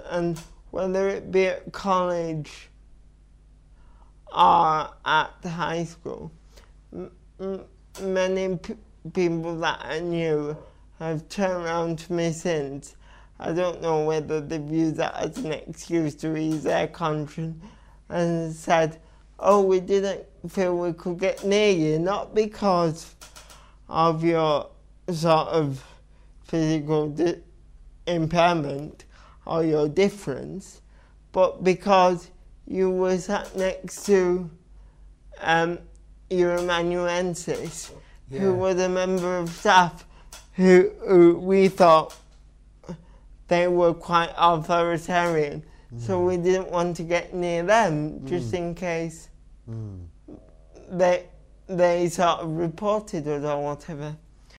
and whether it be at college or at high school, many people that I knew have turned around to me since. I don't know whether they've used that as an excuse to ease their conscience and said, oh, we didn't feel we could get near you, not because of your sort of physical impairment or your difference, but because you were sat next to your amanuensis, who was a member of staff who we thought they were quite authoritarian. So we didn't want to get near them just in case they sort of reported us or whatever.